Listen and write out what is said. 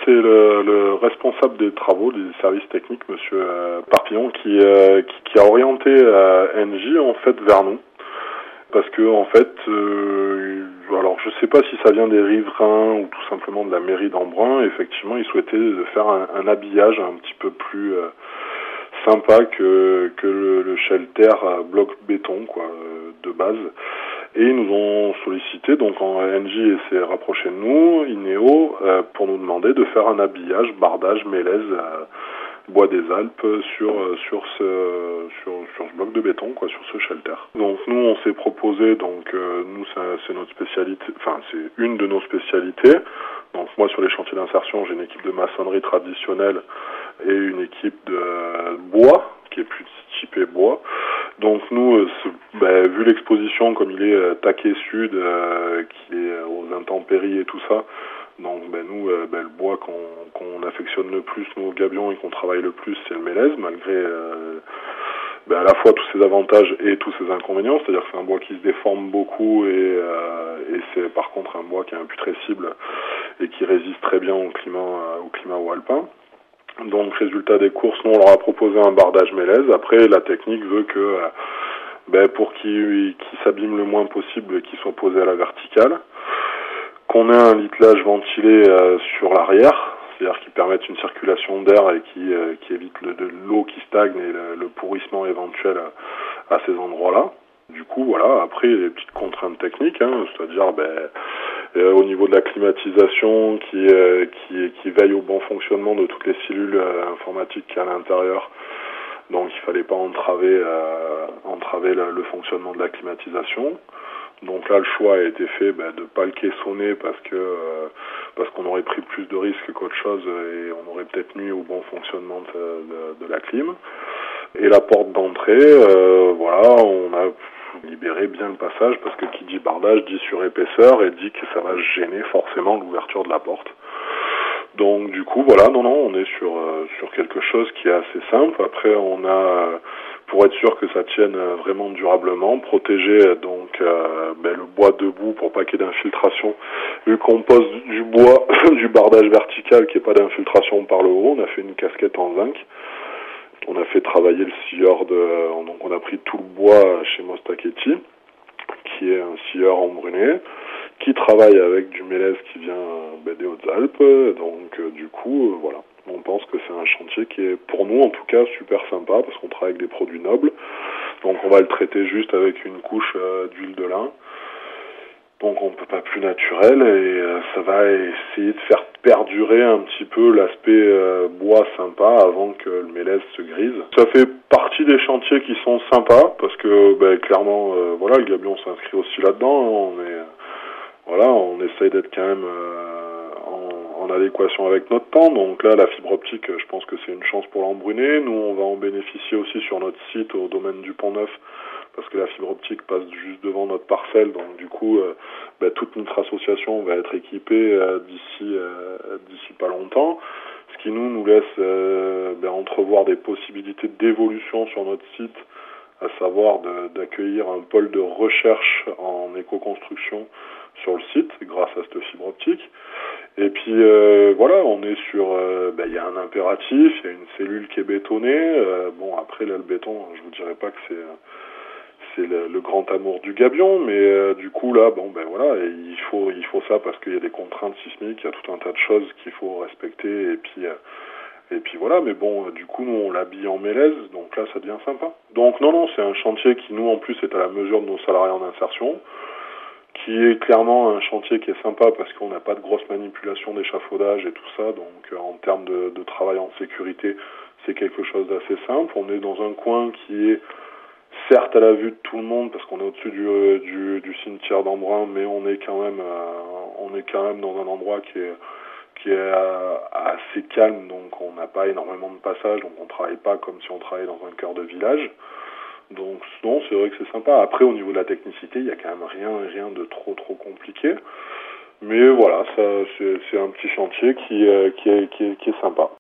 c'est le responsable des travaux, des services techniques, Monsieur Parpillon, qui a orienté NJ en fait vers nous. Parce que en fait, alors je sais pas si ça vient des riverains ou tout simplement de la mairie d'Embrun. Effectivement, ils souhaitaient faire un habillage un petit peu plus sympa que le shelter bloc béton quoi de base. Et ils nous ont sollicité, donc en NJ s'est rapproché de nous, INEO, pour nous demander de faire un habillage, bardage, mélèze, Bois des Alpes sur ce bloc de béton quoi, sur ce shelter. Donc nous on s'est proposé, donc nous c'est notre spécialité, enfin c'est une de nos spécialités. Donc moi sur les chantiers d'insertion j'ai une équipe de maçonnerie traditionnelle et une équipe de bois qui est plus typée bois. Donc nous vu l'exposition comme il est taquet sud, qui est aux intempéries et tout ça. Donc nous, le bois qu'on affectionne le plus, nous au Gabion, et qu'on travaille le plus, c'est le mélèze, malgré à la fois tous ses avantages et tous ses inconvénients. C'est-à-dire que c'est un bois qui se déforme beaucoup et c'est par contre un bois qui est imputrescible et qui résiste très bien au climat alpin. Donc résultat des courses, nous on leur a proposé un bardage mélèze. Après la technique veut que pour qu'il s'abîme le moins possible, qu'il soit posé à la verticale. Qu'on ait un littelage ventilé sur l'arrière, c'est-à-dire qui permette une circulation d'air et qui évite de l'eau qui stagne et le pourrissement éventuel à ces endroits-là. Du coup, voilà, après, il y a des petites contraintes techniques, c'est-à-dire au niveau de la climatisation qui veille au bon fonctionnement de toutes les cellules informatiques qu'il y a à l'intérieur. Donc il fallait pas entraver le fonctionnement de la climatisation. Donc là, le choix a été fait de pas le caissonner parce qu'on aurait pris plus de risques qu'autre chose et on aurait peut-être nuit au bon fonctionnement de la clim. Et la porte d'entrée, on a libéré bien le passage parce que qui dit bardage dit surépaisseur et dit que ça va gêner forcément l'ouverture de la porte. Donc du coup, on est sur quelque chose qui est assez simple. Après, on a pour être sûr que ça tienne vraiment durablement, protéger le bois debout pour pas qu'il y ait d'infiltration. Vu qu'on pose du bois, du bardage vertical qui est pas d'infiltration par le haut, on a fait une casquette en zinc. On a fait travailler le scieur donc on a pris tout le bois chez Mostaketti, qui est un scieur embruné, qui travaille avec du mélèze qui vient des Hautes-Alpes. Donc du coup, voilà. On pense que c'est un chantier qui est, pour nous en tout cas, super sympa parce qu'on travaille avec des produits nobles. Donc on va le traiter juste avec une couche d'huile de lin. Donc on peut pas plus naturel et ça va essayer de faire perdurer un petit peu l'aspect bois sympa avant que le mélèze se grise. Ça fait partie des chantiers qui sont sympas parce que clairement le Gabion s'inscrit aussi là-dedans. On essaye d'être quand même en adéquation avec notre temps. Donc là, la fibre optique, je pense que c'est une chance pour l'Embruné. Nous, on va en bénéficier aussi sur notre site au domaine du Pont-Neuf parce que la fibre optique passe juste devant notre parcelle. Donc du coup, toute notre association va être équipée d'ici pas longtemps. Ce qui nous laisse entrevoir des possibilités d'évolution sur notre site, à savoir d'accueillir un pôle de recherche en éco-construction sur le site grâce à cette fibre optique. Et puis on est sur il y a un impératif, il y a une cellule qui est bétonnée. Après là le béton, je vous dirais pas que c'est le grand amour du Gabion, mais du coup là et il faut ça parce qu'il y a des contraintes sismiques, il y a tout un tas de choses qu'il faut respecter et puis voilà, mais du coup nous on l'habille en mélèze, donc là ça devient sympa. Donc non, c'est un chantier qui nous en plus est à la mesure de nos salariés en insertion, qui est clairement un chantier qui est sympa parce qu'on n'a pas de grosses manipulations d'échafaudage et tout ça, donc en termes de travail en sécurité, c'est quelque chose d'assez simple. On est dans un coin qui est certes à la vue de tout le monde parce qu'on est au-dessus du cimetière d'Embrun, mais on est quand même dans un endroit qui est assez calme, donc on n'a pas énormément de passages, donc on travaille pas comme si on travaillait dans un cœur de village. Donc non, c'est vrai que c'est sympa. Après, au niveau de la technicité, il y a quand même rien de trop compliqué. Mais voilà, ça c'est un petit chantier qui est sympa.